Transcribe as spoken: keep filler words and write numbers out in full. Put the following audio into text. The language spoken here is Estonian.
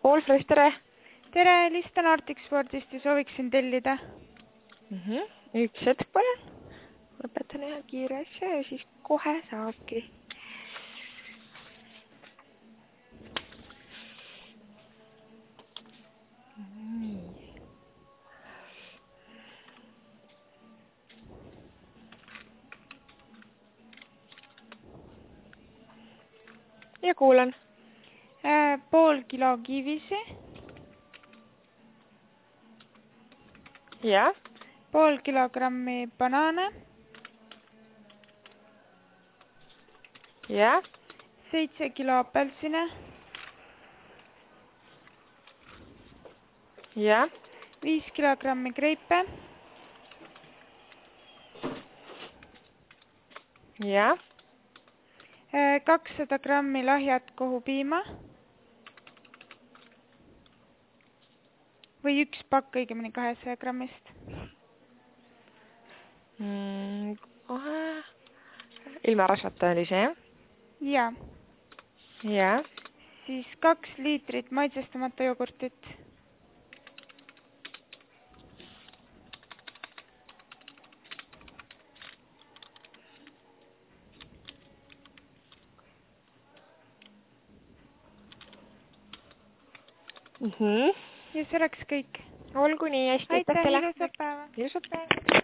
Allfresh, tere! Tere, helistan Arcticspordist ja sooviksin tellida. Mm -hmm. Üks hetk palun. Lõpetan ühe kiire asja ja siis kohe saabki. Nii. Ja kuulan. Äh, pool kilo kivisi. Ja. Pool kilogrammi banaane. Ja. Seitse kilo apelsine. Ja. Viis kilogrammi kreipe. Ja. Äh, kakssada grammi lahjat kohupiima. Või üks pakk õigemini kahesaja grammist. Mm, kohe. Ilma rasvata oli see, jah? Ja. Ja. Siis kaks liitrit maitsestamata jogurtit. Mm -hmm. Ja see oleks kõik. Olgu nii, hästi. Aitäh, ilusat päeva. Ilusat päeva.